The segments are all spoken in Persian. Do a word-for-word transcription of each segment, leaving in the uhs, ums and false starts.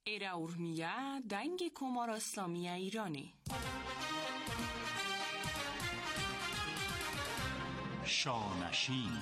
Era urmiya dangi Kumar Islamiya Irani. شانشین.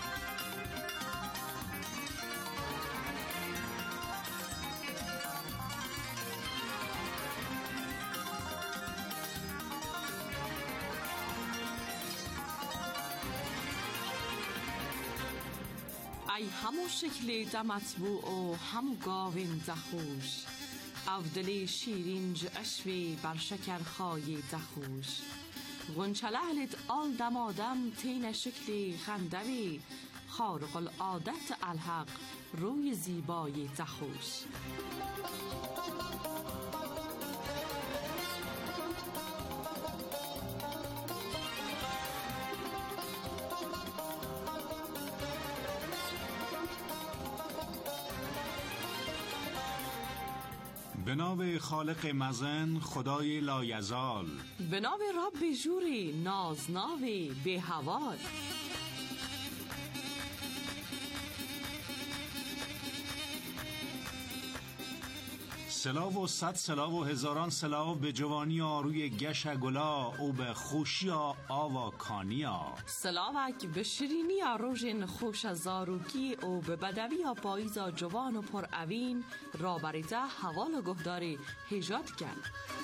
ای همو شکل دمطبوع و همو گاوین دخوش، اودلی شیرین جشوی بر شکرخای دخوش. غنچلهلت آل دمادم تین شکلی خندوی، خارق العادت الحق روی زیبای دخوش. به نام خالق مزن خدای لایزال، به نام رب جوری نازناوی به حوال. سلاو و صد سلاو و هزاران سلاو به جوانی آروی گش گلا او به خوشی آوا کانیا. سلاوک به شیرینی روژن خوش زاروکی او به بدوی پاییزا جوان و پر اوین را بریده حوال و گهداری هجات کن.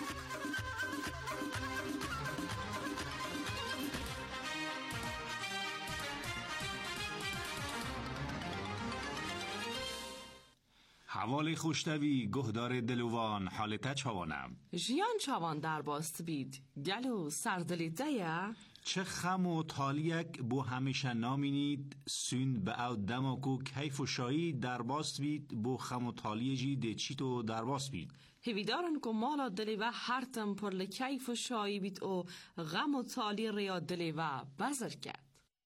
حوال خوشتوی گهدار دلوان حالت چوانم. جیان چوان در باست بید گلو سردلی دیه. چه خم و تالیک بو همیشه نامینید سون به او دماکو کیف و شایی در باست بید بو خم و تالی جی ده چیتو در باست بید. هیویدارن که مالا دلی و هرتم پر لکیف و شایی بید و غم و تالی ریا دلی و بزر کرد.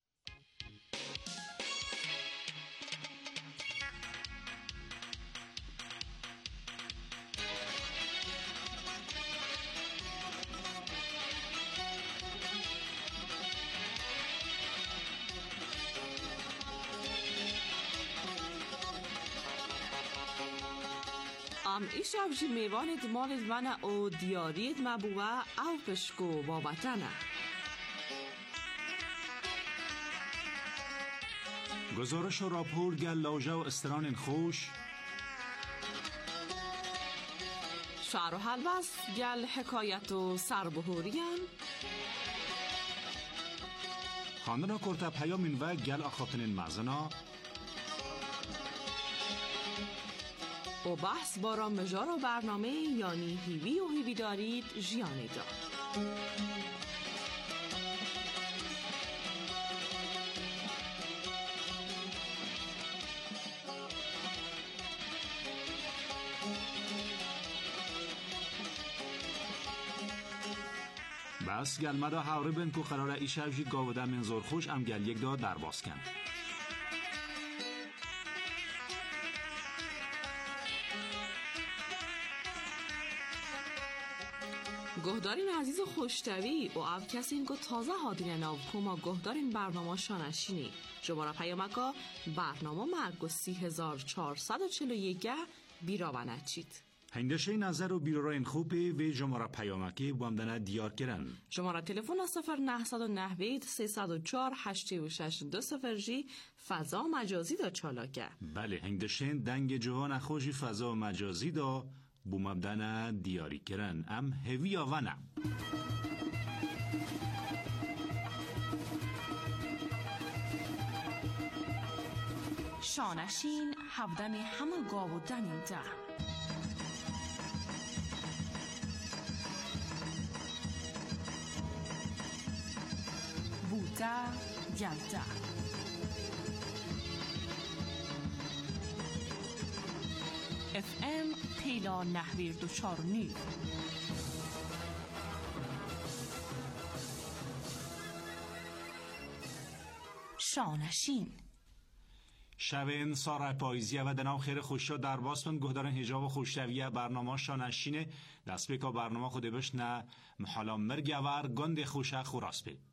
ام ایشب جی میوانید مالید منه او دیارید مبوه او پشکو بابتنه. گزارش و راپور گل لاجه و استران خوش، شعر و حلبست گل حکایت و سربهورین، خاندنا کرتا پیامین و گل آخاتنین مزنا و بحث باران مجار و برنامه یعنی هیوی و هیوی دارید جیانی دا. بس گل مدا حوره بین که قرار ایشب جی گاوده منظور خوش ام گل یک دا در باز کن. گهدارین عزیز و خوشتوی و او کسی این که تازه هادین ناو کما گهدارین برنامه شانشینی جمعه پیامکا برنامه مرگ و سی هزار چهارصد و چل و یک بیرا و نچید هندشه نظر و بیرو را این خوبه و جمعه پیامکی بامدنه دیار کرن. جمعه تلفن صفر نه صد و نه بیت سه صد و چهار هشت و شش دو صفر جی فضا مجازی دا چالاکه. بله هندشه دنگ جوان خوشی فضا مجازی دا بو مبدن دیاری کرن ام هوی آوانه. شانشین هفدم همه گاو و دنیم ده بوده گلده اف ام پیلا نهویر دو چار نی شانشین شب انصار پاییزیه و دنام خیر خوشا در باستون گهدارن هجاب و خوشتویه برنامه شانشینه دست بکا برنامه خوده بش نه محالا مرگور گند خوشه خوراس بی.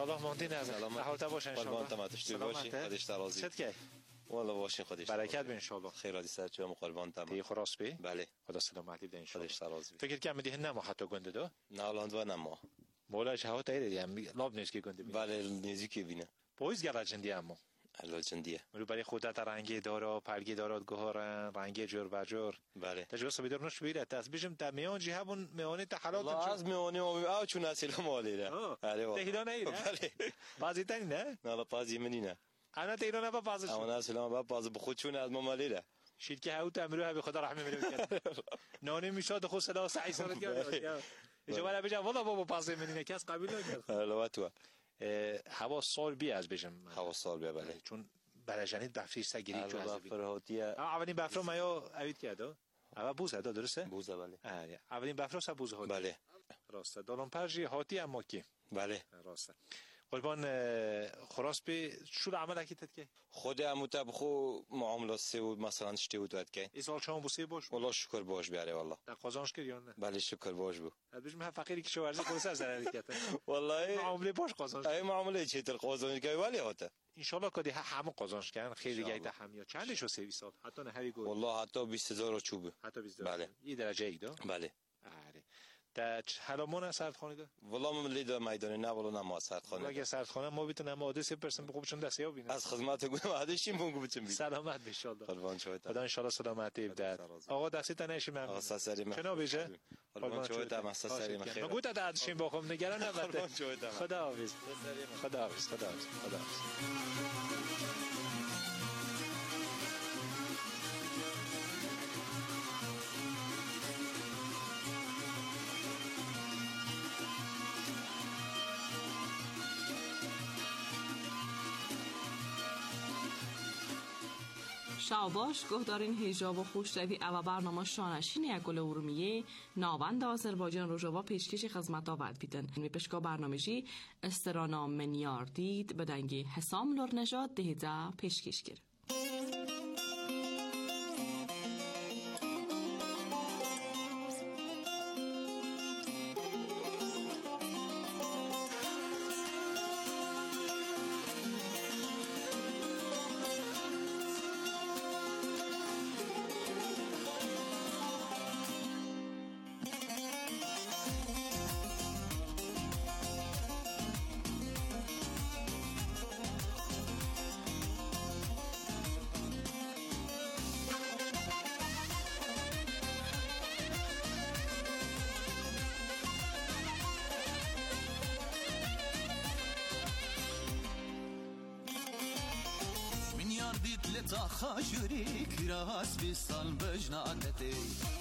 الله ماندی نظر حالت باشه ان شاء الله قربان تمتش باشی خودش ترازی چت کی والله باشین خودش برکت به ان شاء الله خیراتی سر چه قربان تمام تی خلاص بی بله خدا سلامتی بده ان شاء الله خودش ترازی فکر کنم دیگه نمو حتی گنده دو نه الان و نما مولا چه هات ایدی هم لاب نیست که گنده بی بله نزدیکی بینه پویز گراجندی امو الوجندیه رو برای خودت رنگی داره پرگی داره گهارن رنگی جور و جور بله تجربه سبیدار نش بیره تاس بیشم تا میان جهه بون میانه تحلات والله از میانه او چون اصل مالیره آره تهیدا نه بله بازی تنی نه نه بازی منی نه انا تهیدا نه بازی انا اصلا با باز بخود چون از مالیره شید که هاو تمرو به خدا رحمه میره نانه میشاد خود صدا سعی سر کرد اجازه بده والله بابا بازی منی نه کس قبول نکرد حالا تو هوا سال بی از بجم هوا سال بی بله چون برای دفتری سگیری جو از فرهادیه اولین بفرو ما یا اوید کرده اول بوز هدا درسته بوزه بله آره اولین بفرو سه بوز هدا بله راسته دالون پرجی هاتی اما کی بله راسته قربان خلاص به شو عمل اكيد که خود اموت بخو معامله سه و مثلا اشته بود وقت که ایسال شما بوسی باش والله شکر باش بیاره والله در قازانش که یا نه بله شکر باش بو بجم هم فقیری که شو ورزه خلاص از حرکت والله معامله باش قازانش ای معامله چه تر قازانش که ولی هاته ان شاء الله کدی همه قازانش کردن خیلی دیگه هم یا چندش رو سه سال حتی نه هری گفت والله حتی بیست هزار چوبه حتی بیست هزار بله این درجه ای دو بله آره در حلمون سردخانه ده والله من لید میدان نه والله نه سردخانه اگه سردخانه ما بیتونم آدرس پرسن بخوب چون دسته ها ببینم از خدمت گفتم آدرسیم بگو بچم سلامت ان شاء الله قربان شویت خدا ان شاء الله سلامتی بده آقا دستی تنش من آقا سسری من چنا بیشه قربان شویت هم سسری من خیر مگو تا دادشیم بخوام نگران نباشه خدا حافظ خدا حافظ خدا حافظ خدا حافظ شاوباش گهدارین هیجاب و خوشروی او برنامه شانشین یک گل ارومیه ناوند آذربایجان رو جواب پیشکش خدمت آورد بیدن می پشکا برنامه‌جی استرانا منیار دید به دنگی حسام لور نژاد دهیده پیشکش کرد. تا خاجوری کراس بیستان بجناکتی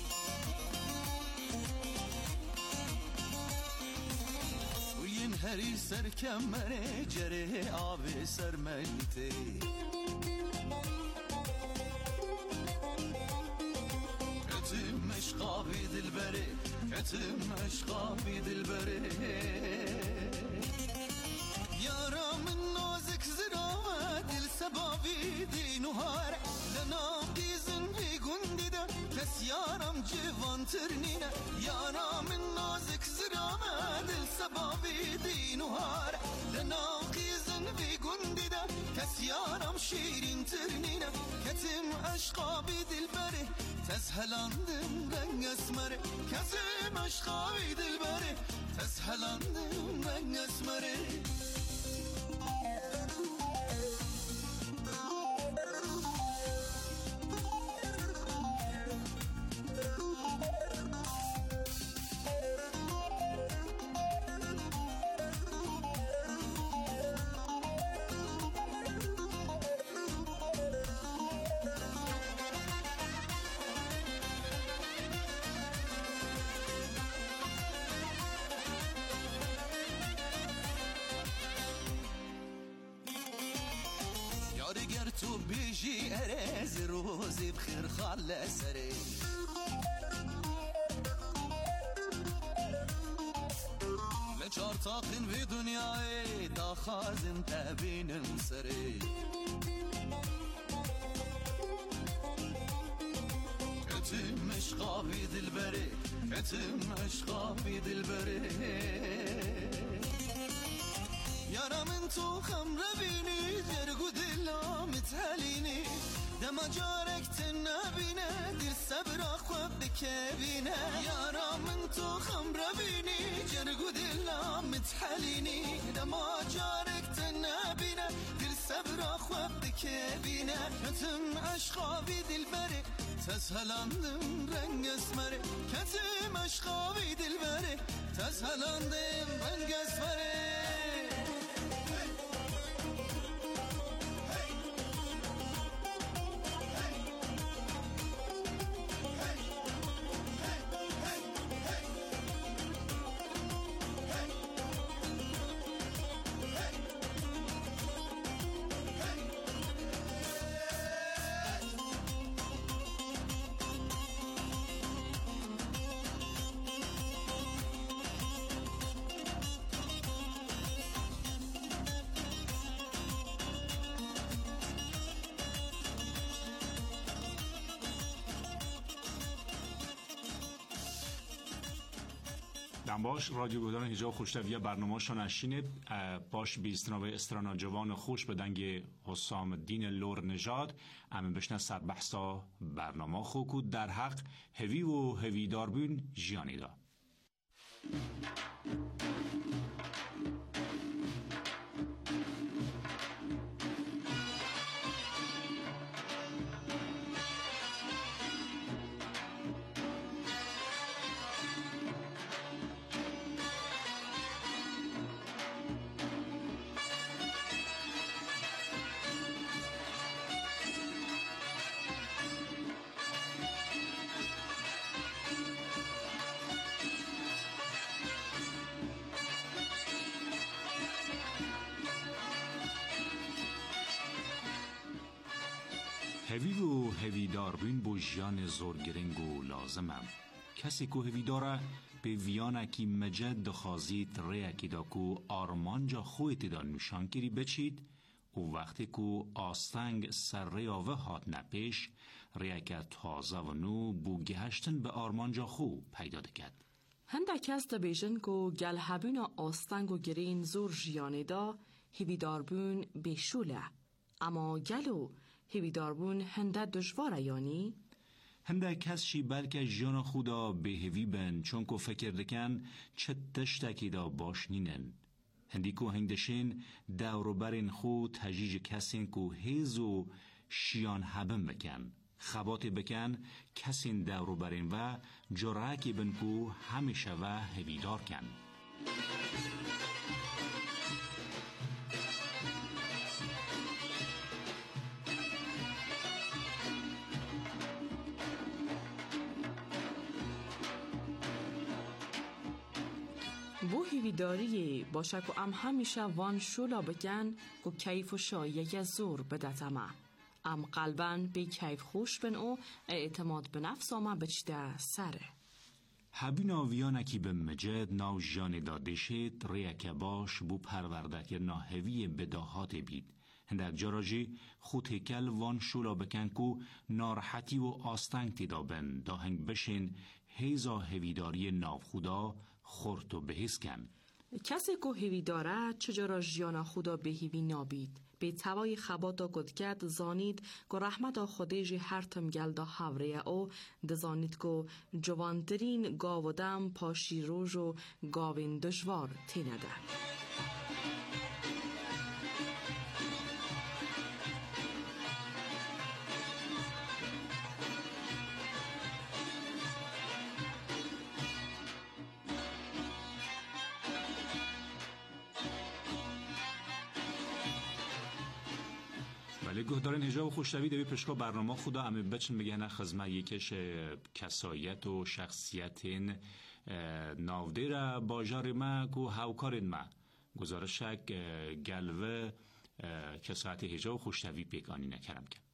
وین هری سر کمره جره آب سر ملیتی اتم اشقابی دل بره اتم اشقابی دل بره یارا من نازک زرا دل سبابی دینوهار لنام دیزن بی گندی ده کس یارم جوان ترنینه یارا من نازک زرا دل سبابی دینوهار لنام دیزن بی گندی ده کس یارم شیرین ترنینه کتم اشقابی دل بره تزهلاندم رنگ اسمره کتم اشقابی دل بره تزهلاندم رنگ اسمره اگر تو بیجی ارز روزی بخیر خال سری لچار تاقین وی دنیای دا خازن تبینم سری اتم اشقابی دل بری اتم اشقابی دل بری یارم من تو خم ربینی جرگو دلا متهلینی دم جارک تنبینه دیر صبر خواب بکبینه یارم من تو خم ربینی جرگو دلا متهلینی دم جارک تنبینه دیر صبر خواب بکبینه کتم عشقابی دل بره تسهلاندم رنگ اسمره کتم عشقابی دل بره تسهلاندم رنگ اسمره باش رادیو گودان هجاب خوشتویه برنامه شنشینه باش بیستناوه استرانا جوان خوش به دنگ حسام الدین لور نژاد امن بشنه سر بحثا برنامه خوکود در حق هوی و هوی داربون جیانی دا هوی و هوی داربین بو جیان زور گرنگ و لازمم کسی که هوی داره به ویانه کی مجد دخازید ره کی دا کو آرمانجا خویت دا نشان کری بچید و وقتی که آستنگ سر ریاوه هات نپیش ره که تازه و نو بو گهشتن به آرمانجا خو پیدا دکد هنده کس دا بیشن که گل هبون آستنگ و گرین زور جیانه دا هوی داربون بشوله اما گلو هوی داربون هنده دشواره یانی؟ هنده کسی بلکه جان خودا به هوی بن چون که فکر دکن چه تشتکی دا باش نینن هندی که هندشین دورو برین خود تجیج کسین که هیزو شیان هبن بکن خبات بکن کسین دورو برین و جرعکی بن که همیشه و هوی دار کن بو هیویداری باشه که ام همیشه وان شولا بگن که کیف و شایه زور بدتمه ام قلبن به کیف خوش بن او اعتماد به نفس آمه بچده سره هبین آویانه که به مجد ناو جان داده شد ریه که باش بو پرورده که ناهوی بداهات بید هندک جاراجی خود هکل وان شولا بکن که نارحتی و آستنگ تیدابن دا هنگ بشین هیزا هویداری ناو خدا خورت و بهیز کن کسی که هیوی داره چجورا جیانا خدا به هیوی نابید به توای خباتا کدکت زانید که رحمت خودیجی هر تمگل دا حوره او دزانید که جوانترین گاو دم پاشی روژ و گاوین دشوار تینده ولی گهدارن هجاب و خوشتوی دوی پشکا برنامه خدا همه بچن بگنه خزمه یکش کسایت و شخصیت ناوده را باجار ما که هاوکارن ما گزارشک گلوه کسایت هجاب و خوشتوی پیکانی نکرم کن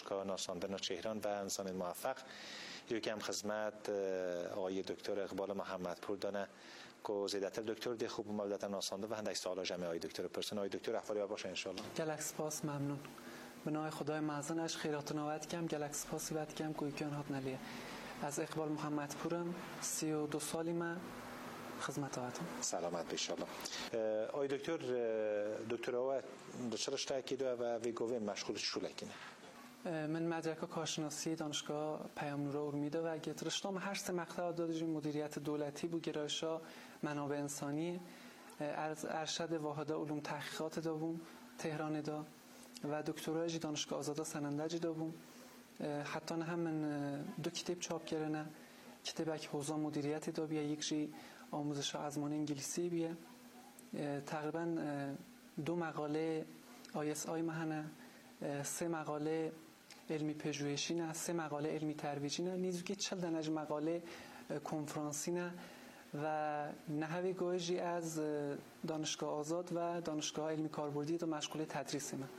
دانشگاه ناساندن چهران و انسان موفق یکم خدمت آقای دکتر اقبال محمدپور دانه که زیدتر دکتر دی خوب مولدت ناسانده و هندش سوالا جمعه آقای دکتر پرسن. آقای دکتر احوالی باشه انشالله. گلک سپاس ممنون. به نام خدای معزنش خیرات نوات کم گلک سپاسی بد کم کویکیان هات نلیه. از اقبال محمدپورم سی و دو سالی من خدمت آتون. سلامت بیشالله. آقای دکتر دکتر آوات چرش تاکیده و ویگوی مشغول شولکینه. من مدرک کارشناسی دانشگاه پیام نور اورمیده و گترشتام هر سه مقطع دادجی مدیریت دولتی بو گرایشا منابع انسانی ارشد واحد علوم تحقیقات دوم تهران دا و دکترای دانشگاه آزاد سنندج دوم حتی هم من دو کتاب چاپ کردم کتابک حوزه مدیریت دا بیه یک جی آموزش آزمون انگلیسی بیه تقریبا دو مقاله آی اس آی مهنه سه مقاله علمی پژوهشی نه سه مقاله علمی ترویجی نه نیزو که چل دنج مقاله کنفرانسی نه و نحوی گویجی از دانشگاه آزاد و دانشگاه علمی کاربردی دو مشغول تدریس من.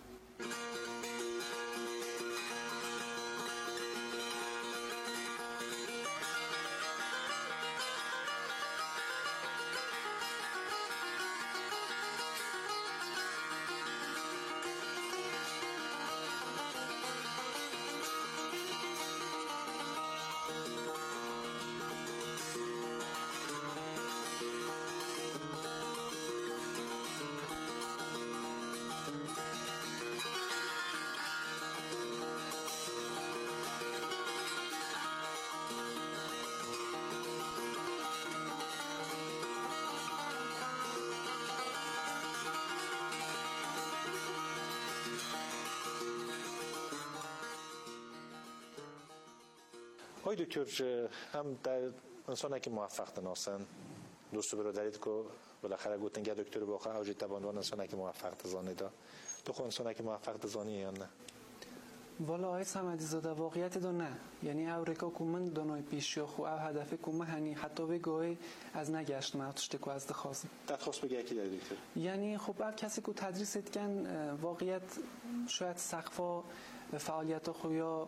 آقای دکتر هم در انسان که موفق دناسن دوست برادریت که بالاخره گفتن که دکتر باقی اوجی تبانوان انسان که موفق تزانی دا تو خود انسان که موفق تزانی یا نه؟ والا آقای صمدی زاده واقعیت دا نه یعنی او رکا که من دانای پیشی خو او هدفه که من هنی حتی به گاهی از نگشت من اتشته که از دخواستم دخواست بگه اکی داری دکتر؟ یعنی خب او کسی که تدریست کن واقعیت شاید سقفا فعالیت خو یا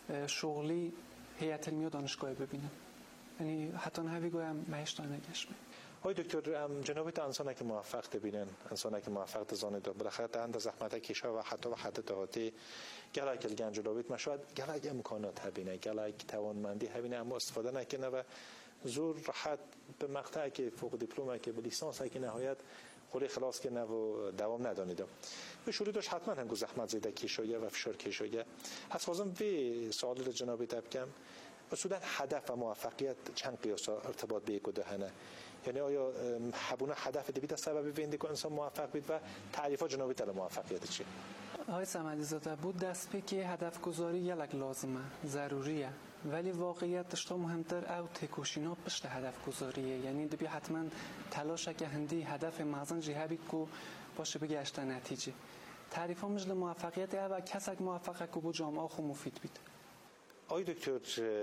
شغلی هیئت علمی و دانشگاه ببینم یعنی حتی نه بگویم مهش تا نگشم. آقای دکتر جنابیت انسان که موفق ببینن انسان که موفق تزانه دو بالاخره تند زحمت کشا و حتی و حتی دهاتی گلک الگن جلویت مشاهد گلک امکانات هبینه گلک توانمندی هبینه اما استفاده نکنه و زور راحت به مقطع که فوق دیپلم که به لیسانس که نهایت خوری خلاص که نه و دوام ندانیدم به شروع داشت حتما هم زحمت زیده کشایه و فشار کشایه هست خوازم به سوال جنابی تبکم اصولا هدف و موفقیت چند قیاس ارتباط به یک و دهنه یعنی آیا حبونه هدف دیبید از سبب وینده که انسان موفق بید و تعریفات جنابی تل موفقیت چی؟ آقای صمدی زاده بود دست به که هدف گذاری یلک لازمه ضروریه ولی واقعیت داشته مهمتر او تکوشینا پشت هدف گذاریه یعنی دبی حتما تلاش که هندی هدف مازن جهبی کو باشه بگشت نتیجه تعریف مجل موفقیت او کسک موفقه که بو جامعه خو مفید بید. آقای دکتر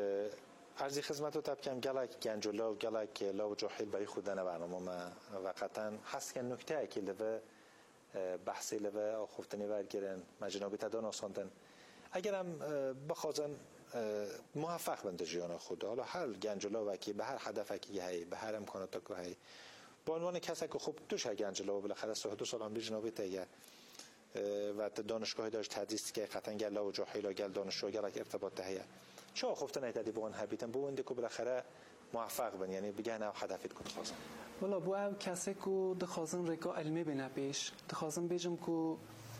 عرضی خدمت رو تبکم گلک گنجولا و گلک لا و جاحیل برای خودن برنامه ما وقتا هست که نکته اکی لوه بحثی لوه آخوفتنی ورگیرن مجنابی تدان آساندن اگرم بخوازن موفق بنده جیان خود حالا هر گنجولا وکی به هر هدف اکی هی به هر امکانات که هی با عنوان کسی که خب دوش های گنجولا و بالاخره سه دو سال هم بی جنابی تیه و دانشگاهی داشت تدریس که قطعا گل و جاحیل و گل دانشجو گل ارتباط تهیه چه آخوفته نیتدی بگن هبیتن بو انده که بالاخره موفق بن یعنی بگن او هدفیت کن خوازن والا بو او کسی که دخوازن رکا علمی بینه پیش دخوازن بیجم که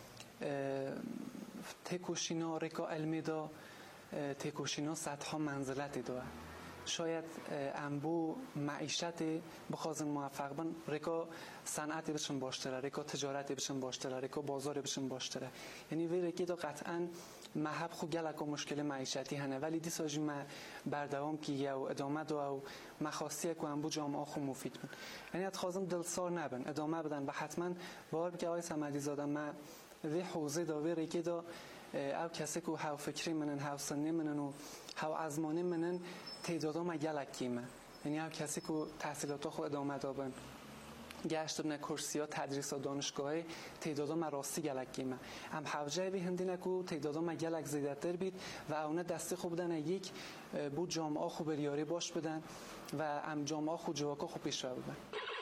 تکوشینا رکا علمی دا تکوشینا صدها منزلتی دا شاید انبو معیشت بخوازن موفق بن رکا صنعتی بشن باشتره رکا تجارتی بشن باشتره رکا بازاری بشن باشتره یعنی وی رکی دا قطعا محب خو گلک و مشکل معیشتی هنه ولی دی ساجی ما بردوام کی یا ادامه دو او مخاصی کو انبو جامعه خو مفید بن یعنی ات خوازم دلسار نبن ادامه بدن و حتما بار که آقای صمدی زاده ما وی حوزه دا وی رکی دا او کسی که هاو فکری منن هاو سنی منن و هاو ازمانی منن تعدادا ما گلک کیمه یعنی او کسی که تحصیلات خو ادامه دابن گشت بنا کرسیا تدریس دانشگاه تعداد ما راستی گلک گیمه ام حوجه به هندی نکو تعداد ما گلک زیادتر بید و اونه دستی خوب بدن یک بود جامعه خوب ریاری باش بدن و ام جامعه خوب جواکا خوب پیش رو بدن.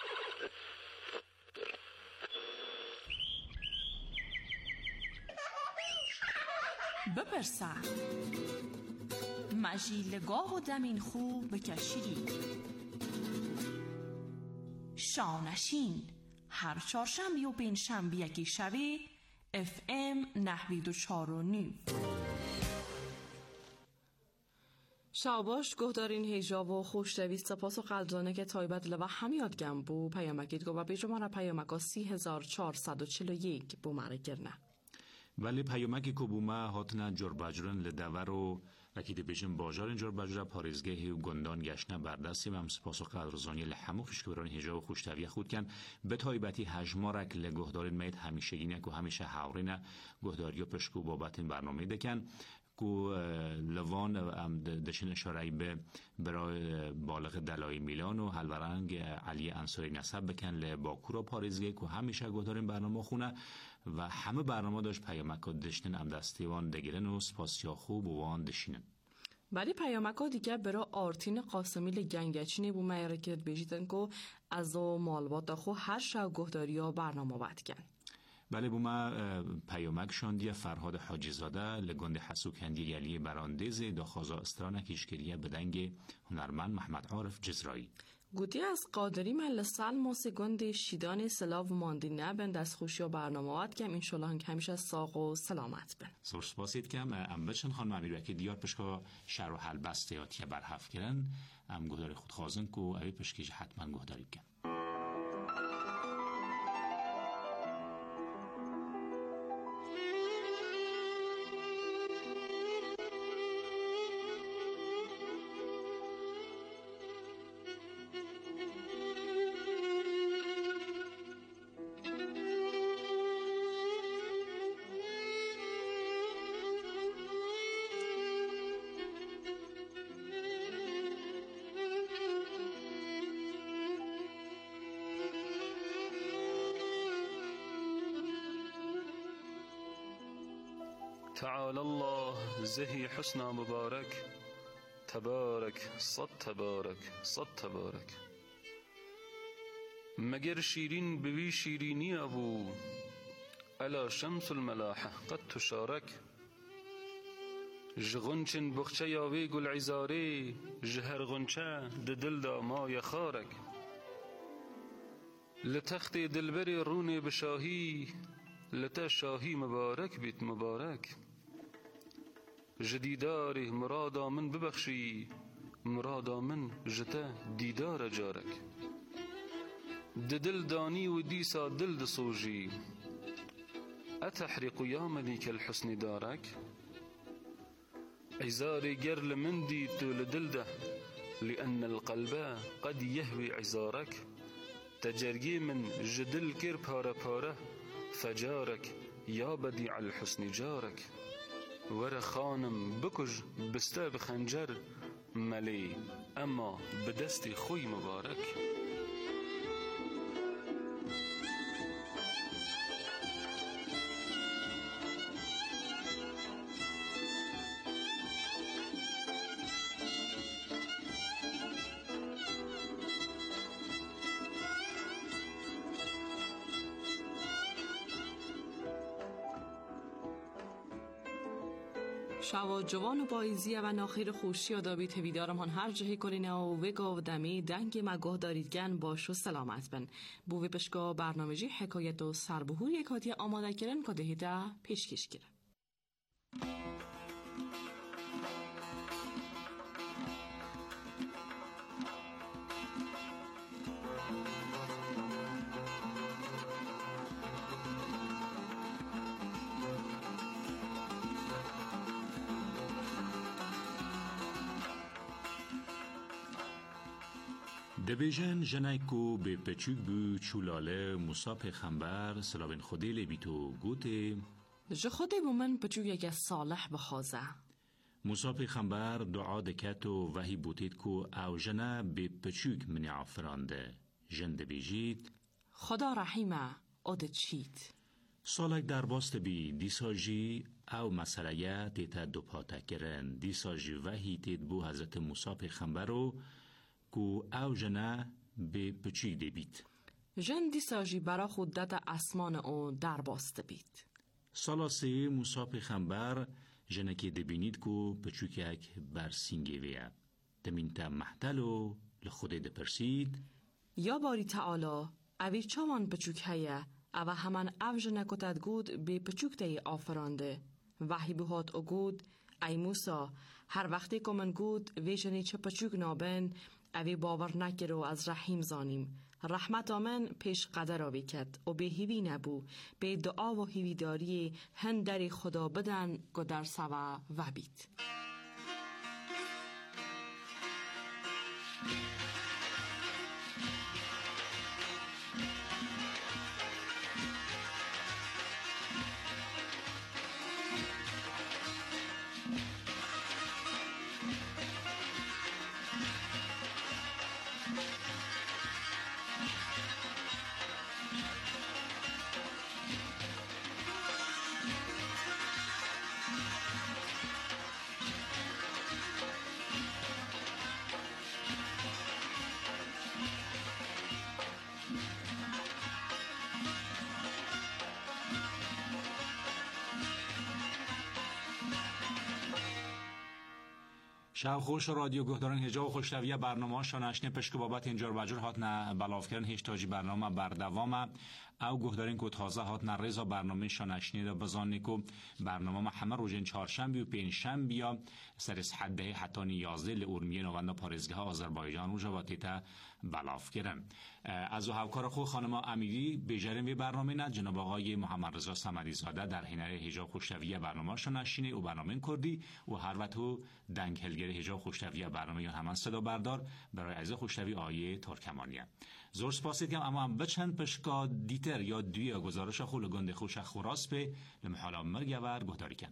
بپرسه مجیلگاه و دمین خوب بکشیدی شانشین هر چهارشنبه و پنجشنبه یکی شبه اف ام نهوید و چار و نیو شاباش گهدارین هیجاب و خوشتویست سپاس و قلدانه که تایبت لبا همیاد گم بو پیامکید گو و بیجمانه پیامکا سی هزار چهارصد و چل و یک بو مره گرنه ولی پیامکی که بومه هاتنه جور بجرن لدور و رکیده بیشن باجار جور بجره پاریزگه و گندان گشنه بردستی و هم سپاس و قدرزانی لحمو خشکبران هجاب و خوشتویه خود کن به تایبتی هجمارک لگهدارین مید همیشه گینک و همیشه حورینه گهداری و پشکو بابت این برنامه دکن کو لوان ام دشن اشاره به برای بالغ دلای میلان و هلورنگ علی انصاری نسب بکن ل باکورا پاریزگه کو همیشه گهدارین برنامه خونه و همه برنامه داشت پیامک دشتن ام دستیوان دگیرن و سپاسیا خوب و وان دشینن ولی پیامکا دیگه برای آرتین قاسمی لگنگچینی بو میرکت بیجیتن کو از و مالبات خو هر شب گهداری ها برنامه بد کن بله بوما پیامک شاندی فرهاد حاجی زاده لگند حسوکندی یلی براندز داخازا استرانه کشکریه بدنگ هنرمند محمد عارف جزرایی گوتی از قادری مل سلم و سگند شیدان سلاو ماندی نبن دست خوشی و برنامه واد کم انشالله هنگ همیشه ساق و سلامت بن سور سپاسید کم ام بچن خانم امیر وکی دیار پشکا شهر و حل بستیاتی برحف کرن ام گهداری خود خوازن کو اوی پشکیج حتما گهداری کن تعالى الله زهي حسنى مبارك تبارك صد تبارك صد تبارك مگر شیرین بوی شیرینی ابو الا شمس الملاحة قد تشارك جغنچن بخچه یاوی گل عزاره جهر غنچه ددل دا ما یخارك لتخت دلبر رون بشاهی لتا شاهی مبارک بیت مبارک جدیداره مرادا من ببخشی مرادا من جتا دیدار جارک ددل دانی و دیسا دل دصوجی اتحرق یا ملیک الحسن دارک عزار گرل من دیت لدل ده لأن القلب قد يهوي عزارك تجرگی من جدل کر پاره پاره فجارك يا بديع الحسن جارك ور خانم بکج بسته بخنجر ملی اما بدست خوی مبارک شوا جوان و بایزیه و ناخیر خوشی و دابی تویدارمان هر جهی کرینه و وگا و دمی دنگ مگاه داریدگن باش و سلامت بن بوی پشگاه برنامجی حکایت و سربهور یکاتی آماده کرن که دهیده پیشکش کرن دبیجن جنایکو به پچوک بو چولاله موسی پیغمبر سلام خودی لبیتو گوته جه خودی بو من پچوک یک صالح بخوازه موسی پیغمبر دعا دکت و وحی بوتید کو او جنه به پچوک منی عفرانده جن دبیجید خدا رحیمه اد چیت سالک در باست بی دیساجی او مسئله دیتا دو پاتا کرن دیساجی و هیتید بو حضرت موسی پیغمبر رو کو او جنه به پچیک دی بیت جن دیساجی برا خودت اسمان او در باست بیت سالا سی موسی پیغمبر جنه که دبینید کو پچوکک بر سینگی ویا دمین تا محتلو لخوده دپرسید یا باری تعالی اوی چاوان پچوک هیا او همان او جنه کتد گود به پچوک دی آفرانده وحی بهات او گود ای موسی هر وقتی که من گود وی جنی چه پچوک نابن اوی باور نکرو از رحیم زانیم رحمت آمن پیش قدر آوی کد و به هیوی نبو به دعا و هیویداری هندری خدا بدن گدر سوا و بیت شب خوش رادیو گهداران هجا و خوشتویه برنامه شانشنه پشک بابت اینجار بجر هات نه بلاف کردن هشتاجی برنامه بردوامه او گهدارین که تازه هات نه رضا برنامه شانشنه دا بزانه که برنامه همه روزین چهارشنبه و پنجشنبه یا سر حده حتی نیازده لورمیه نوانده پارزگاه آذربایجان و جواتیتا بلاف کردن از او همکار خود خانم امیری بجرم و برنامه نه جناب آقای محمد رضا صمدی زاده در حینر هجا خوشتویه برنامه شانشنه و برنامه کردی و هر وقت دنگ هلگر هجا خوشتویه برنامه یا همان صدا بردار برای عزیز خوشتوی آیه ترکمانیه زور سپاسید که اما هم بچند پشکا دیتر یا دوی گزارش خول گنده خوش خوراس به لمحالا مرگ ور گهداری کن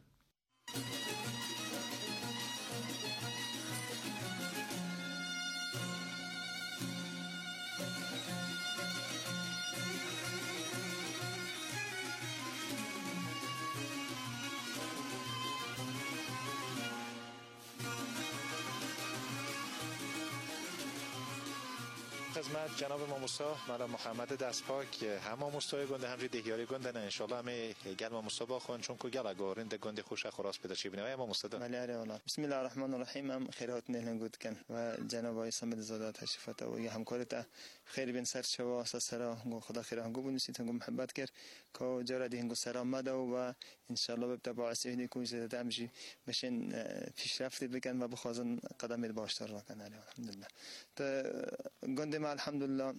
خدمت جناب ماموسا مالا محمد دستپاک هم ماموستای گنده هم دهیاری گنده نه انشالله همه گل ماموسا باخون چون که گل گارین ده گنده خوش خراس پیدا چی بینه و ماموسا ده بله والا بسم الله الرحمن الرحیم هم خیرات نهلن گود کن و جناب آقای صمد زاده تشریفات و یه همکارت خیر بین سر شوا اساس سرا خدا خیر هنگو بنویسید هنگو محبت کرد که جرا دی هنگو سرا مده و انشالله ببتا باعث اینی که زیاده همجی بشین پیشرفت بکن و بخوازن قدم باشتر را کنن الحمدلله تا گنده ما الحمدلله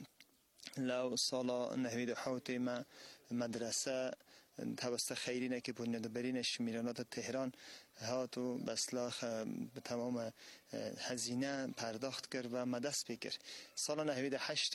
لو صلاة نهوید حوتی ما مدرسه توسط خیرینه که بنیاد برینش میرانات تهران هاتو بسلاخ به تمام هزینه پرداخت کرد و مدست بکرد سال نهوید هشت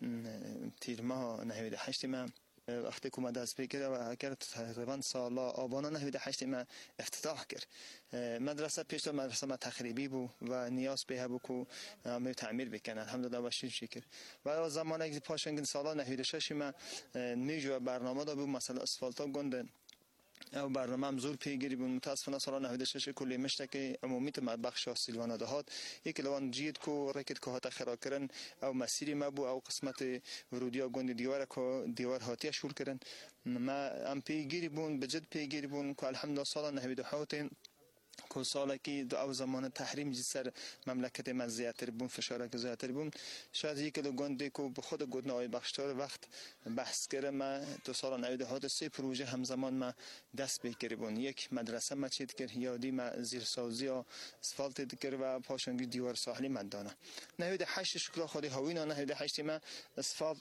تیر ماه نهوید هشت من وقتی که مدرسه بکرد و کرد تقریبا سال آبان نهوید هشت من افتتاح کرد مدرسه پیش تو مدرسه ما تخریبی بود و نیاز به بود که همه تعمیر بکنن الحمدلله و شکر کرد و زمانی که پاشنگن سال نهوید شش من میجو برنامه دا بود مثلا اسفالتا گندن او برنامه هم زور پیگیری بود متاسفانه سال نهوید شش کلی مشتک عمومیت بخش سیلوان دهات یک لوان جید کو رکت که هات خراب کردن او مسیری ما بو او قسمت ورودیا گند دیوار کو دیوار هاتی شول کردن ما ام پیگیری بون بجد پیگیری بون که الحمدلله سال نهوید هاتین که ساله که دو او زمان تحریم جسر مملکت من زیادتر بون فشاره که زیادتر بون شاید یک دو گنده که به خود گودن آی بخشتار وقت بحث کرده ما دو سال نویده ها سه پروژه همزمان ما دست بکری بون یک مدرسه ما چید کرد یادی ما زیرسازی و اسفالت دکر و پاشنگی دیوار ساحلی مدانه نویده هشت شکل خودی هاوینا نویده هشت ما اسفالت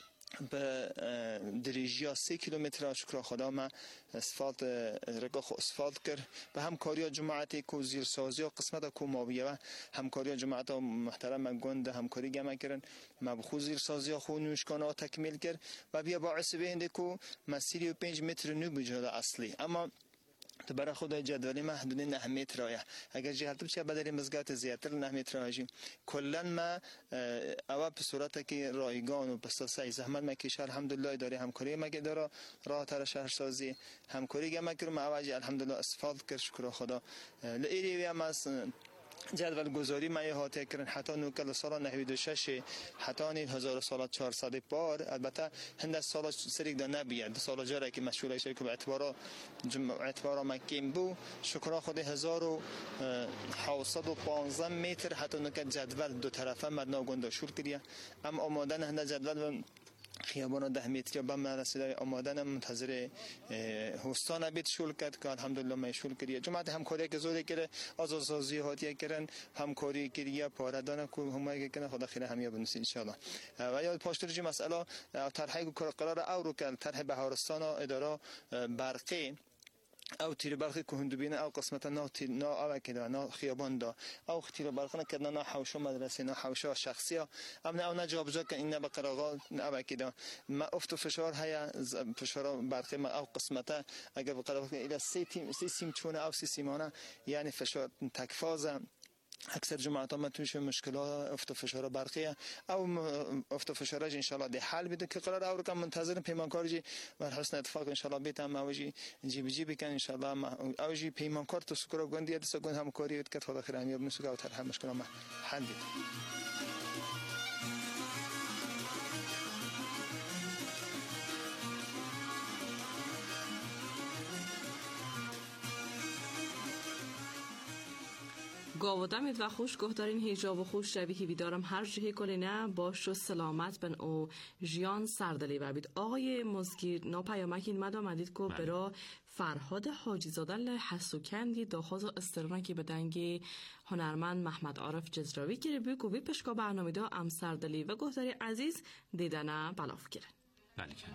به دریجی سه کیلومتر شکر خدا ما اسفالت رگاه اسفالت کرد به همکاری جماعتی که زیرسازی و قسمت کو ماویه و همکاری جماعت محترم گند همکاری گم کردن ما بخو زیرسازی خو نوشکانه تکمیل کرد و بیا باعث بهنده کو مسیری پنج متر نو بجاده اصلی اما تو برای خود جدولی ما حدود نه متر راه اگر جهت بشه بدل مزگات زیاتر نه متر راهی کلا ما اوا به صورت که رایگان و بساسه زحمت مکیش الحمدلله اداره همکاری ما داره راه تر شهرسازی همکاری ما کرد معوج الحمدلله استفاده کرد شکر خدا لیری و ما جدول گذاری ما احاطه کردن حتی نوکل سال نود و شش حتی نیل هزار سال چهارصد بار البته هند سال سریک دا نبیاد سال جاره که مشغول شد که به اعتبار اعتبار مکیم بو شکر خود هزار و هفتصد و پانزده متر حتی نوکل جدول دو طرفه مدنا گنده شور کردیه اما آمادن هند جدول خیابان ده متری با من رسیده آمادن منتظر هستان بیت شول کرد که الحمدلله مشغول کردیه جماعت همکاری که زوری کرده آزادسازی هاتیه کردن همکاری کردیه پاردان کو همایی که خدا خیر همیا بنویس ان شاء الله و یا پاشترجی مسئله طرح قرار او رو که طرح بهارستان اداره برقی او تیر برقی که هندوبینه او قسمت نا تیر نا او کده نا خیابان دا او تیر برقی نکرد نا حوشو مدرسه نا حوشو شخصی ام نه او نه جابجا که این نه بقراغا او کده ما افت فشار هیا فشار برقی ما او قسمت اگر بقراغا الى سی تیم سی سیم چونه او سی سیمانه یعنی فشار تکفازه اکثر جماعت ما توش مشکلات افت فشار برقیه او افت فشارج ان شاء الله ده حل بده که قرار او رو منتظر پیمانکار جی و حسن اتفاق ان شاء الله بیتم اوجی جی بی جی بکن ان شاء الله اوجی پیمانکار تو سکرو گندی دست گند همکاری که خدا خیر همیاب نسوگ او طرح مشکل ما حل بده گاودمید و خوش گهدارین هیجاب و خوش شبیه ویدارم هر جهه کلینه باش و سلامت بن او جیان سردلی و بید آقای مزگیر نا پیامکین مد آمدید که برا فرهاد حاجی زاده لحسوکندی داخواز استرونه که به دنگ هنرمند محمد عارف جزراوی گیره بی گوی پشکا برنامه دا ام سردلی و گهداری عزیز دیدنه بلاف گیره بله کنم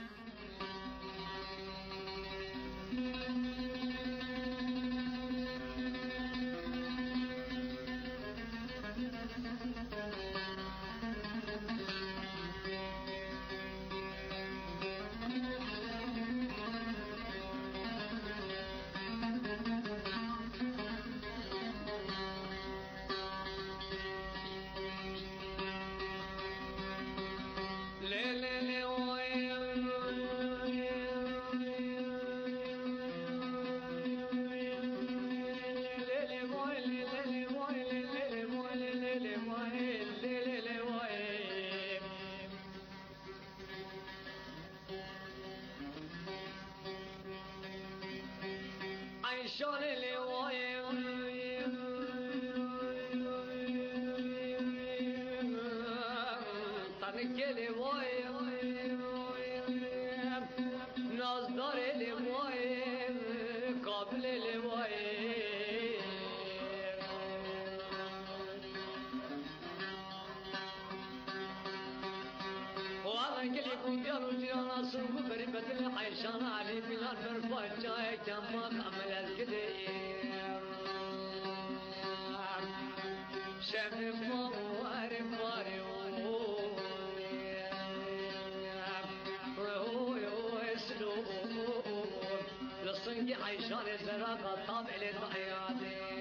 عيشان الزراقة طابع للضحيات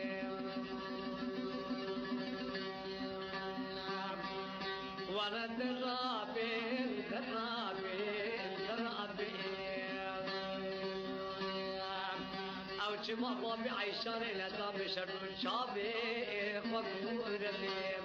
وانا الدرابين درابين درابين او جمع بابي عيشان الهدام شر شابي خبور لي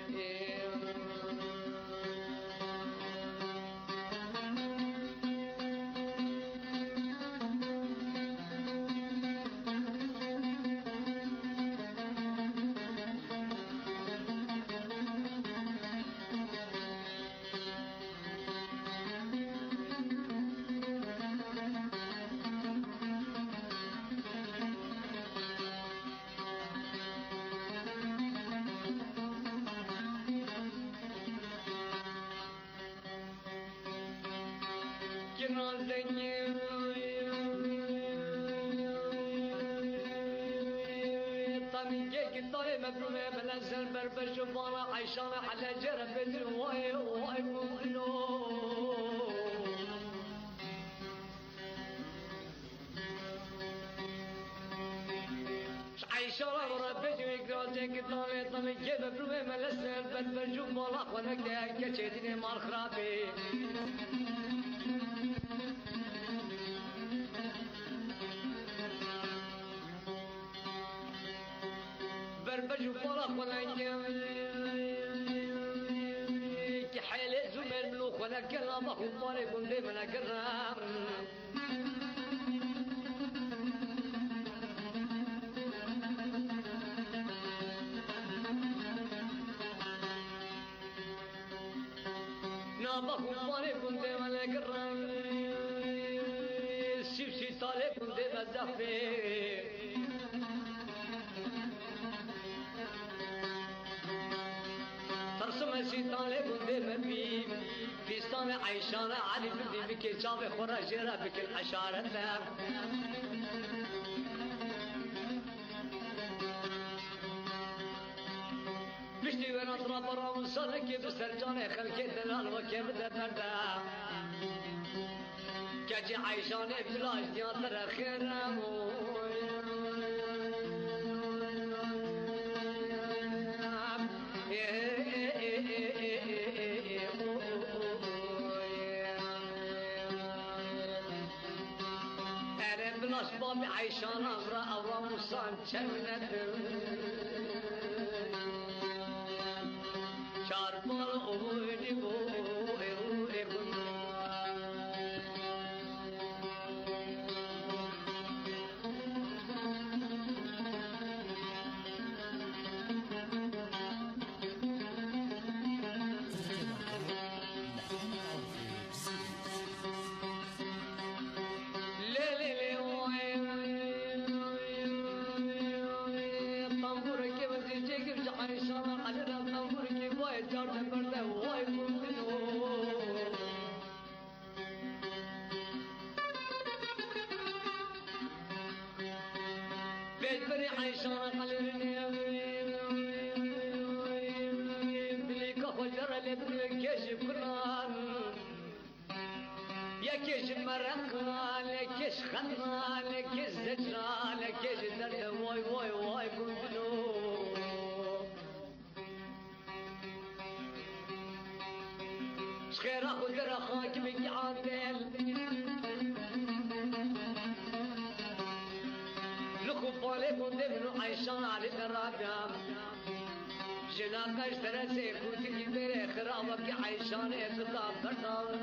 بربشوفانا عيشان على جرب الواي واي مولو عیشان را بجوی گرازه کتانه تامی که ببروه ملسل بد برجو بالا خونک ده که چه دینه مال خرابه بر برجو بالا خونک که حیله زمر ملو خونک کرام خوباره کنده من کرام نابا خوباره کنده من کرام سی سی ساله کنده مزدفه ترسم سی ساله کنده مبی فیستان عیشان علی بدی بکی چاو خورا جرا بکل حشارت بشتی وران طراب رام صدقی بسر جان خلقی دلال و که بدر نرده کچی عیشان بلاش دیاتر خیرم اره بلاش بابی عیشان را اورا مصان چرمنت چارپال اوی بو اوی بو بری عیشان قلبی بلی که خجر لبنی کش کنان یکیش مرقان یکیش خندان یکیش زجران یکیش درد وای وای وای بلبلو شخير أخو در أخاك من عادل لخو بالكم دمنو عيشان على الرابع جناقش ترسي كوتي بيري خرابك عيشان يتطاب برداو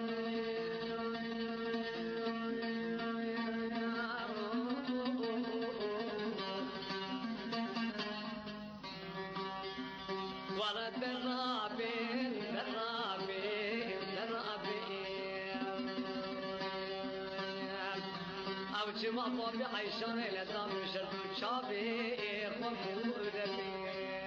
ولا درابين درابين درابين او جمع بابي عيشان لزام شردو شابي خمو ربي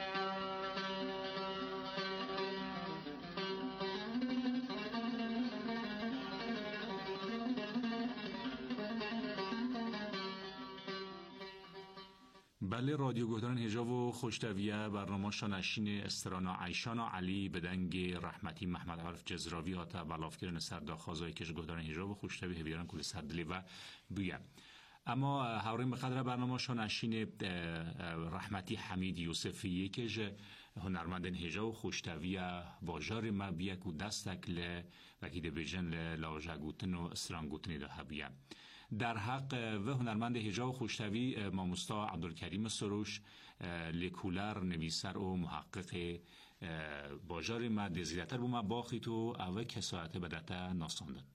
بله رادیو گهداران هجاب و خوشتویه برنامه شانشین استرانا عیشانا علی بدنگ رحمتی محمد عارف جزراوی آتا بلافکرن سرداخوازای کش گهداران هجاب و خوشتوی هویران کل سردلی و بیه اما هاورین بقدر برنامه شانشین رحمتی حمید یوسفی کش هنرمندن هجاب و خوشتویه باجار ما بیه که دستک ل وکیده بیجن ل لاجگوتن و استرانگوتنی ده هبیه در حق و هنرمند هجاب و خوشتوی ماموستا عبدالکریم سروش لیکولر نویسر و محقق باجار ما دزیدتر بوما باخی تو او کسایت بدتا ناساندن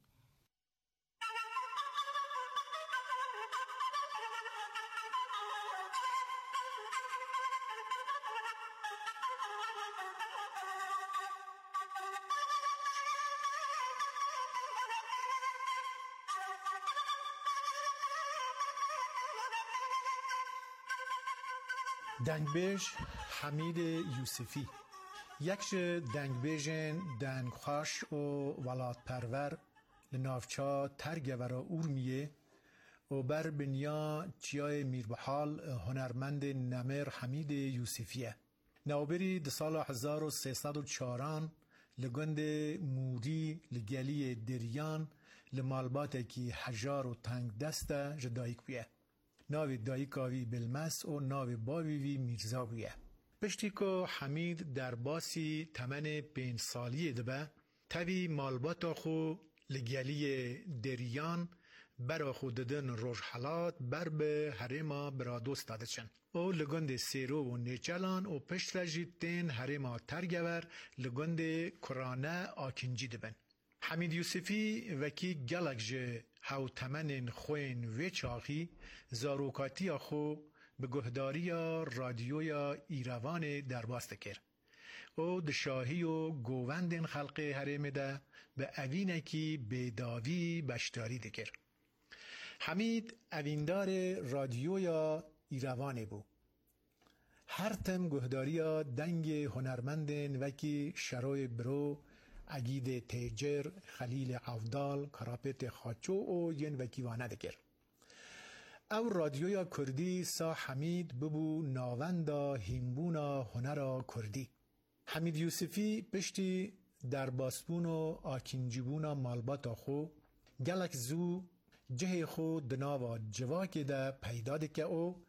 دنگبیج حمید یوسفی یکش دنگبیجن دنگخواش و ولات پرور لنافچا ترگه ورا اورمیه و بر بنیا چیای میربحال هنرمند نمر حمید یوسفیه نوبری ده سال هزار و سیصد و چهاران لگند مودی لگلی دریان لمالبات کی حجار و تنگ دسته جدایک بیه ناو دایکاوی بلمس و ناو باویوی میرزاویه. پشتی که حمید در باسی تمن پنج سالیه دبه تاوی مالباتا خو لگیالی دریان برا خود ددن روش حالات بر به حریما برادوست داده چن. او لگند سیرو و نیچلان و پشت رجید تین حریما ترگور لگند کرانه آکنجی دبن. حمید یوسفی وکی گلک جه هاو تمنین خوین و چاخی زاروکاتی خو به گهداری رادیویا ایروان درباست کر. او دشاهی و گووندین خلق حریم ده به اوینکی بیداوی بشتاری دکر. حمید اویندار رادیویا ایروانه بو. هر تم گهداریا دنگ هنرمندین وکی شروع برو، عگید تیجر، خلیل عفدال، کراپت خاچو و ین وکی وانه دکر. او رادیویا کردی سا حمید ببو ناوندا هیمبونا هنرا کردی. حمید یوسفی پشتی در باسبون و آکینجیبونا مالباتا خو گلک زو جه خو دناوا جواکی ده پیدا دکه او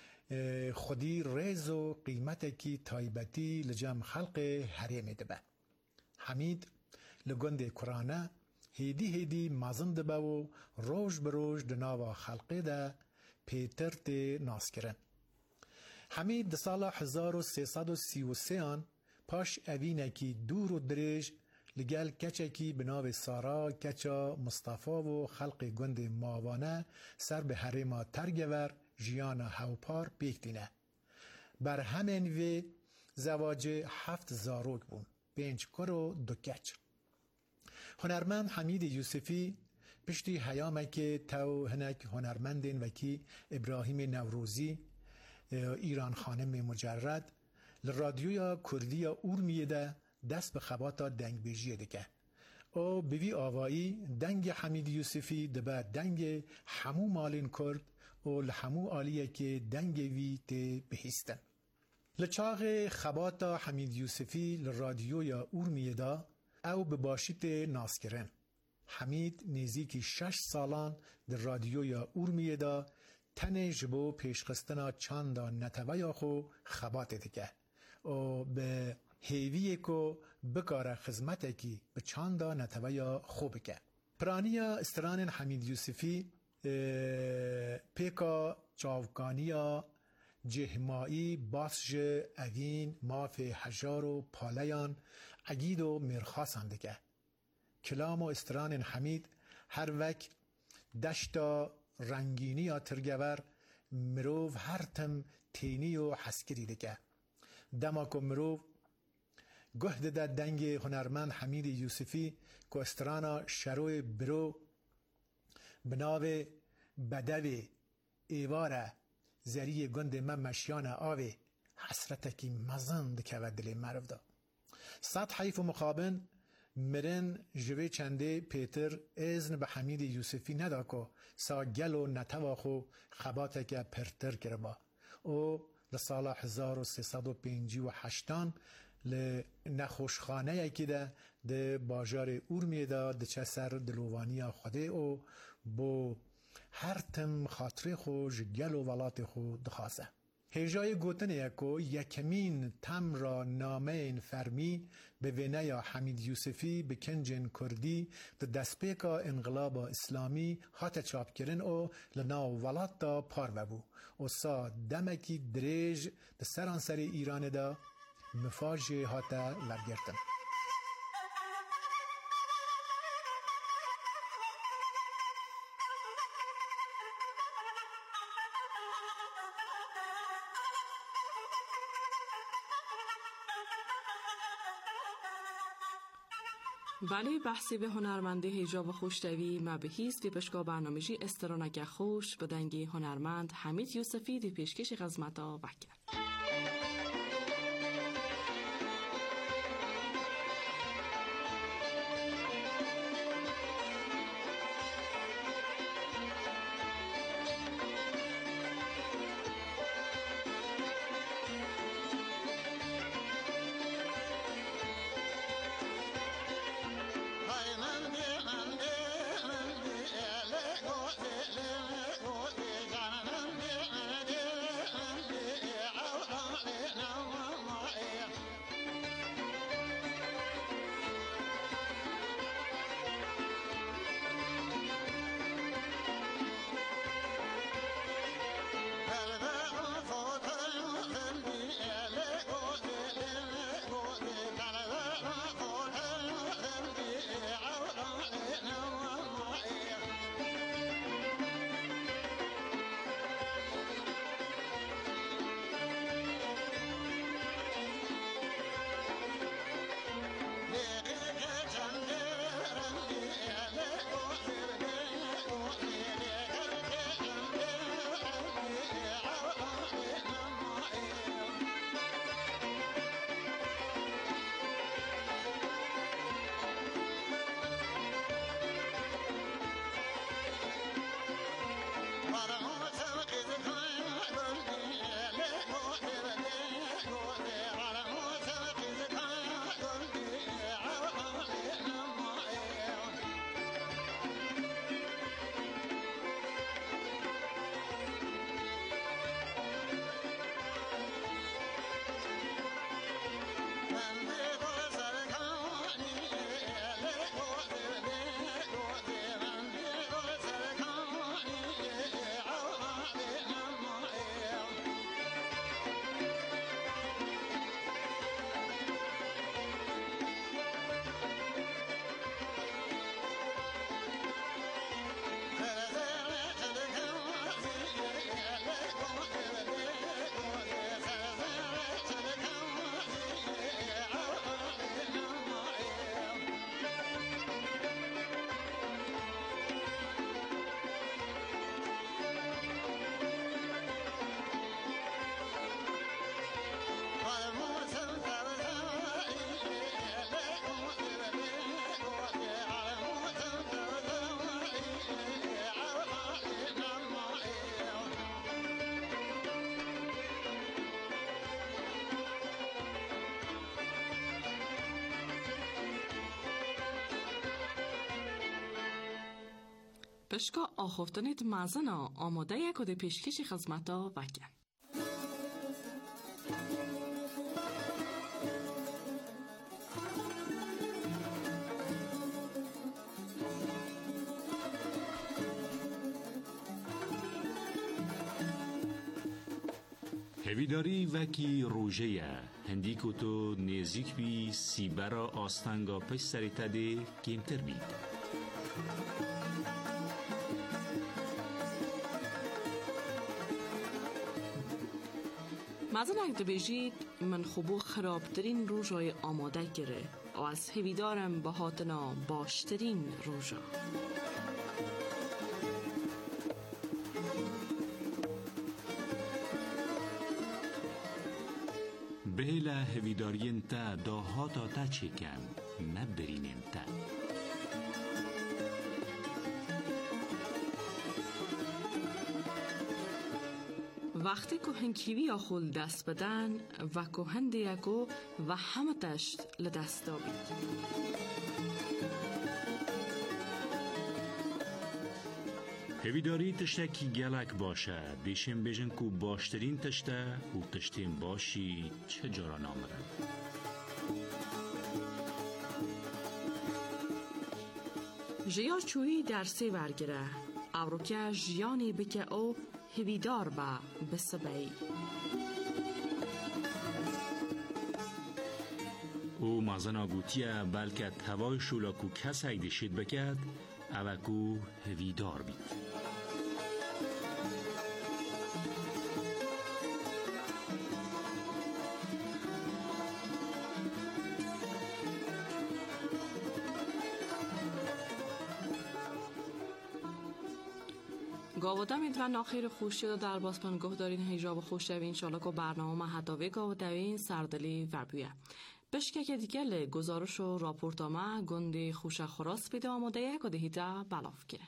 خودی ریز و قیمت کی تایبتی لجم خلق حریم دبه. حمید لگند کرانه هیدی هیدی مازن دبه و روش بروش دناوا خلقه ده پیتر تی ناس کرن. حمید ده سال هزار و سیصد و سی و سه آن پاش اوینکی دور و دریج لگل کچکی بناو سارا کچا مصطفی و خلق گند ماوانه سر به حریما ترگور جیانا هوپار بیکتینه. بر همین وی زواج هفت زاروک بون، پنج کر و دو کچ. هنرمند حمید یوسفی پشتی حیامه که تو هنک هنرمندین وکی ابراهیم نوروزی ایران خانم مجرد لرادیویا کردی اورمیه ده دست به خباتا دنگ بیجیه دکه. او بیوی آوایی دنگ حمید یوسفی دبه دنگ همو مالین کرد و لحمو آلیه که دنگ وی تی بهیستن. لچاق خباتا حمید یوسفی لرادیویا اورمیه ده او بباشیت ناس کرن. حمید نزدیکی شش سالان در رادیویا اورمیه ده تنه جبو پیشخستنا چاندا نتویا خو خبات دکه. او به هیویه کو بکاره خدمت کی به چاندا نتویا خوب که. پرانیا استران حمید یوسفی پیکا چاوکانیا جهمایی باسج اوین ماف حجار و پالیان عگید و مرخاصان دکه. کلام و استران حمید هر وک دشتا رنگینی یا ترگور مروف هر تم تینی و حسکری دکه. دماکو مروف گهد ده دنگ هنرمند حمید یوسفی که استرانا شروع برو بناو بدوی ایواره زری گند من مشیان آوی حسرتکی مزند که و دل مرف دا. صد حیف و مخابن مرن جوی چنده پیتر ازن به حمید یوسفی ندا که سا گل و نتواخو خباته که پرتر کربا. او لسال هزار و سیصد و پنجی و هشتان لنخوشخانه یکی ده ده باجار اورمیه ده ده چه سر دلووانی خوده او بو هر تم خاطر خوش گل و ولات خود دخواسته. هجای گوتن یکو یکمین تم را نامین فرمی به وینه یا حمید یوسفی به کنجن کردی ده دسپیکا انقلاب اسلامی هات چاپ کرن او لناو ولات دا پار بو و سا دمکی دریج ده سرانسر ایران دا مفاجه هاتا ورگرتن. بله بحثی به هنرمنده حجاب خوشتوی مبهیست و پشکا برنامجی استرانگه خوش به دنگی هنرمند حمید یوسفی دی پیشکش خدمتا وکر. Canım پشکا آخفتنیت مزنا آماده یکود پیشکش خدمتا وکن. هویداری وکی روژه هندی که تو نزدیک بی سیبرا آستانگا پش سری تده کمتر بید. مزن اگه بجید من خوبو خرابترین روژای آماده گره و از هویدارم با هاتنا باشترین روژا. بهلا هویدارین تا داهاتا تا چکن نبرینین تا. وقتی که هنکیوی آخول دست بدن و که هنده یکو و همه تشت لدست دابید. هویداری تشتکی گلک باشه بیشم بیشن که باشترین تشته و تشتین باشی چه جارا نامره. جیا چویی درسی ورگره اوروکه جیانی بکه او هویدار با بسبعی. او مازن گوتیه بلکه هوای شولاکو کس ایدشید بکد اوکو هویدار بید. گاودمید و ناخیر خوش شده در باسپن گه دارین هیجاب خوش دوین انشالله که برنامه محدوی گاودوین سردلی و بیه بشکه که دیگه لی گزارش و راپورتامه گندی خوش خراس بیده آماده یک و دهیده بلاف که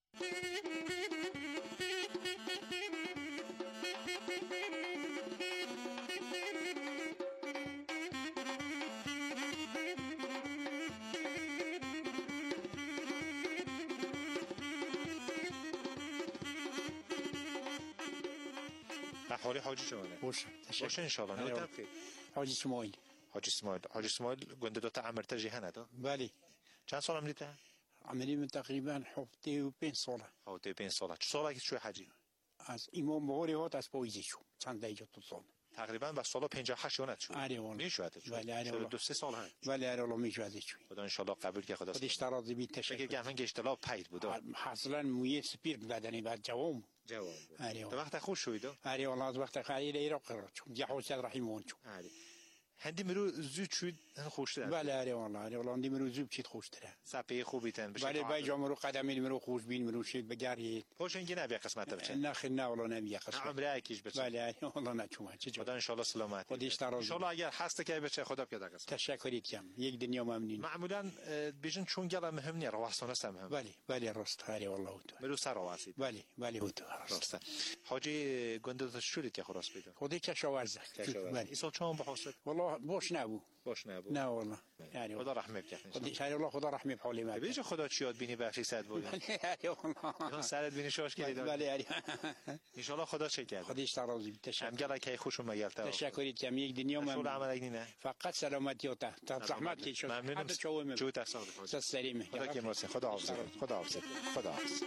حالی حاجی چونه؟ باشه باشه انشالله. نه تبخیر. حاجی اسماعیل. حاجی اسماعیل. حاجی اسماعیل گنده دوتا عمرته جهنه دا؟ بله. چند سال عمریته؟ عمری من تقریبا هفته و پنج ساله. هفته و پنج ساله. چه ساله که شوی حجی؟ از امام بهاری هات از پاییزی شو. چند دیگه تو سال. تقریبا به سال پنجاه و هشت یونت شد. آره والله. میشود شد. بله آره والله. دو سه سال هست. بله آره والله میشود شد. خدا ان شاء الله قبول که خدا. خودش تراضی بی تشکر. بگه همین اشتباه پید بود. اصلا موی سپیر بدنی بعد جوام. جواب. آره والله. وقت خوش شوید. آره والله از وقت خیلی ایرق قرار چون جهوز رحیمون چون. آره. هندی مرو زود شد خوشتره. بله آره والله آره والله هندی مرو زود چیت خوشتره. سپی خوبی تن بشه. بله بای جامرو قدمی مرو خوش بین مرو شید بگردید. خوش اینگه نبی قسمت بچه. نه خیر نه والله نبی قسمت. عمره اکیش بچه. بله آره والله نه چون چه خدا ان شاء الله سلامت. خودش تراضی. ان شاء الله اگر هست که بچه خدا پیدا قسمت. تشکری کم یک دنیا ممنون. معمولا بیشتر چون گلا مهم نیست رواسانه سم هم. بله بله راست آره والله تو. مرو سر رواسید. بله بله تو راست. حاجی گنده شوری که خلاص پیدا. خودی کشاورزه. بله. این سال چون بحثت. والله باش نبود. باش نبود. نه والله. یعنی خدا رحمت کنه. خدا ان الله خدا رحمت بحالی ما. بیچه خدا چیاد بینی بخشی صد بود. بله والله. سرت بینی شاش کردی. بله یعنی. ان شاء الله خدا چه کرد. خدا اشتراضی تشکر. هم گلا کی خوشم میالتا. تشکری کم یک دنیا ممنون. شغل عمل نه. فقط سلامتی و ته. زحمت کی شد. ممنونم. جو تصادف. سلامه. خدا کی مرسی. خدا حافظ. خدا حافظ. خدا حافظ.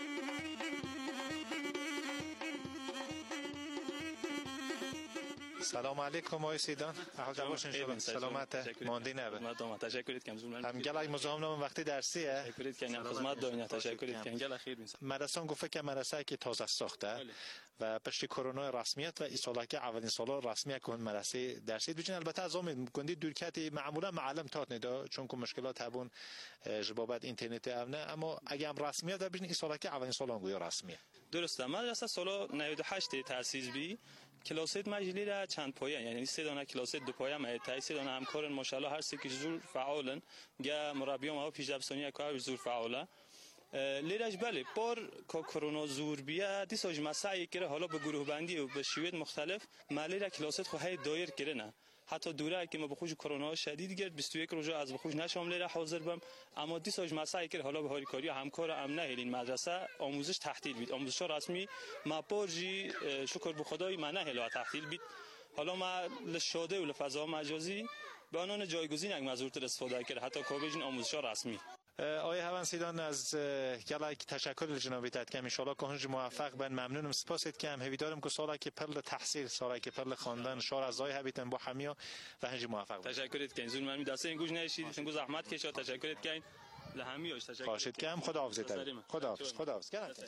سلام علیکم آقای سیدان. احوال جوابش انشالله سلامت ماندی نه. مردم تشکرید کم زمان. هم گلای مزاحم نام وقتی درسیه. تشکرید کنم خدمت دارین تشکرید کنم گلا خیر میسم. مدرسه گفته که مدرسه که تازه ساخته و پشت کرونا رسمیت و ایسالا که اولین سال رسمی کن مدرسه درسی بچین البته از امید کندی دورکتی معمولا معلم تات ندا چون که مشکلات هبون جوابت اینترنت امنه اما اگه هم رسمیت و بچین ایسالا که اولین سال انگویا رسمیه. درسته مدرسه سال نود و هشت تأسیس بی کلاسیت مجلی را چند پایه یعنی سه دانه کلاسیت دو پایه ما تأسیس دانه همکارن ماشاءالله هر سه که زور فعالن گه مربیان ما پیش‌رفتنی کار زور فعاله لیرش بله بار که کرونا زور بیه دیساج مسعی کرده حالا به گروه بندی و به شیوه مختلف مالی را کلاسیت خو های دایر کرده نه حتی دوره که ما بخوش کرونا شدید گرد بیست و یک روز از بخوش نشامل را حاضر بم اما دی ساج مسائل که حالا به هاری کاری همکار ام نه این مدرسه آموزش تحصیل بید آموزش رسمی ما پرجی شکر به خدای من نه هلا تحصیل بید حالا ما لشاده و لفضا مجازی به آنان جایگزین یک مزورت استفاده کرد حتی کابجین آموزش رسمی. آقای هوانسیدان از گلک تشکر لجنابی تد که انشالله که هنج موفق بن ممنونم سپاسید که هم هویدارم که سالا که پرل تحصیل سالا که پرل خواندن شار از آقای هویتن با همیا و هنج موفق بن. تشکرت که زون من دسته این گوش نشید این گوش زحمت کشید تشکرت که لهمیاش تشکر خواهشید که هم خداحافظ تر خداحافظ خداحافظ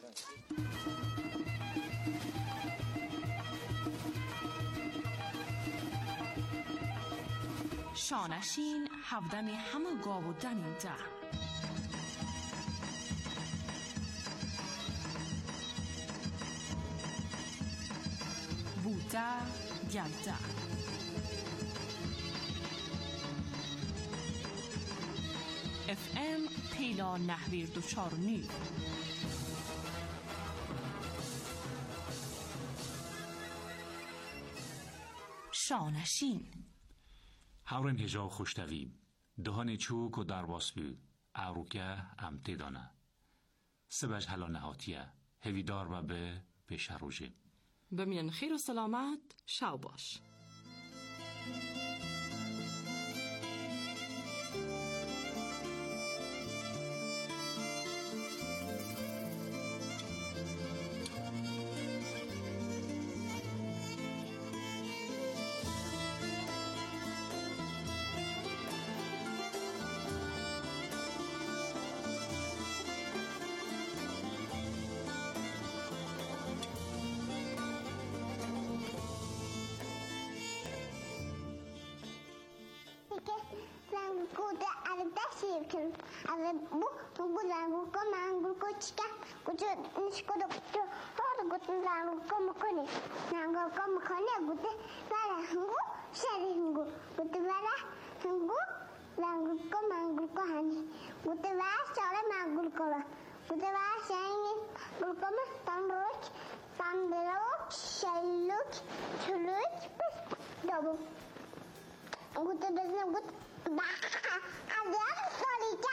شانشین هفدم همه گاو و دنیده بوده گلده اف ام پیلا نهویر دو چار نی شانشین هاورن هجا خوشتوی دهان چوک و درباس بی اروکه امتی دانه سبج حلا نهاتیه هویدار و به پیش روژه بمین خیر و سلامت شو باش. Ale bu bu zangu ko mangu ko chika ko nishko do to to go zangu ko mkoni nango ko mkoni gute bala hangu shari hangu gute bala hangu zangu ko mangu ko hani gute bala shara mangu ko gute bala shani gulko ma tanrok tanrok shaluk chuluk dobu gute bezna gute ba ada solita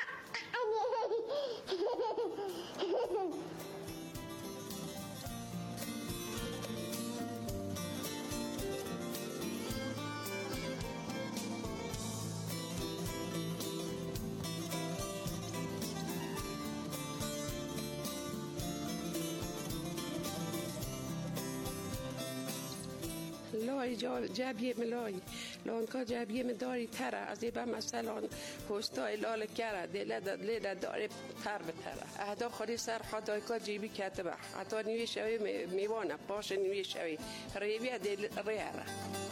لای جبیه ملای لانکا جبیه مداری تره از ایبا مثلا پوستای لال کره دل دل داره تر به تره اهدا خودی سر خدای کا جیبی کتبه حتی نیوی شوی میوانه باشه نیوی شوی ریوی دل ریاره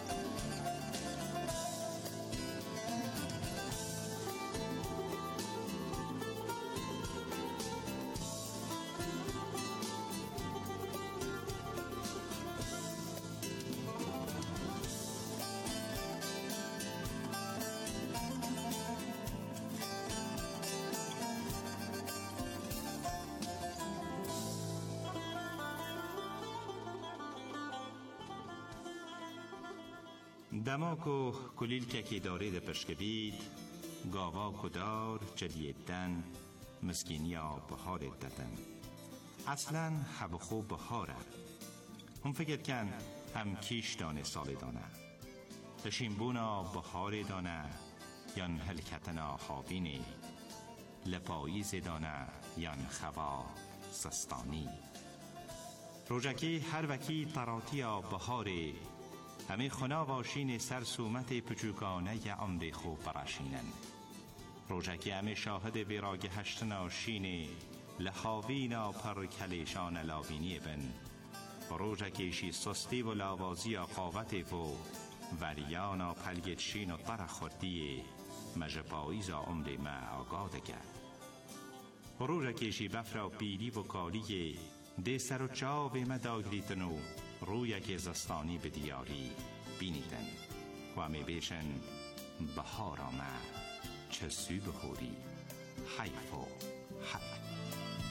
دماکو کلیل که داره ده پشکبید گاوا کدار جدیدن مسکینیا بهار دادن اصلا حبخو بهاره هم فکر کن هم کیش دانه سال دانه بشینبونا بهار دانه یان هلکتنا خوابینی لپاییز دانه یان خوا سستانی روژکی هر وکی تراتیا بهاره همه خنا واشین سرسومت پچوکانه ی عمر خوب براشینن روژکی همه شاهد بیراگ هشتنا شینه لخاوینا پر کلیشان لاوینی بن روژکیشی سستی و لاوازی قاوت و وریانا پلگت شین و طرح خودی مجپاییز عمر ما آگاده کرد روژکیشی بفرا بیلی و کالی ده سر و چاو مداگلیتنو روی که زستانی به دیاری بینیدن و می بیشن بهار آمد چه سو بخوری حیف و حق